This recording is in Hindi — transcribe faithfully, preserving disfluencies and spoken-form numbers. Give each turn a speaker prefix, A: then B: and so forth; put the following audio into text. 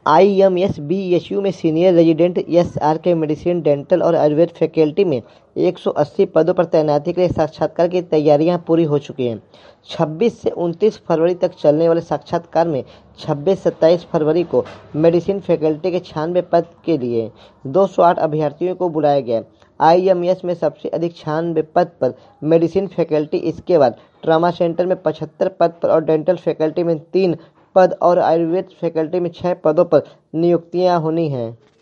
A: आई M S B S U में सीनियर रेजिडेंट एस आर के मेडिसिन, डेंटल और आयुर्वेद फैकल्टी में एक सौ अस्सी पदों पर तैनाती के लिए साक्षात्कार की तैयारियां पूरी हो चुकी हैं। छब्बीस से उनतीस फरवरी तक चलने वाले साक्षात्कार में छब्बीस सत्ताईस फरवरी को मेडिसिन फैकल्टी के छियानवे पद के लिए दो सौ आठ अभ्यर्थियों को बुलाया गया। आई एम एस में सबसे अधिक छियानवे पद पर मेडिसिन फैकल्टी, इसके बाद ट्रामा सेंटर में पचहत्तर पद पर और डेंटल फैकल्टी में तीन पद और आयुर्वेद फैकल्टी में छह पदों पर नियुक्तियां होनी हैं।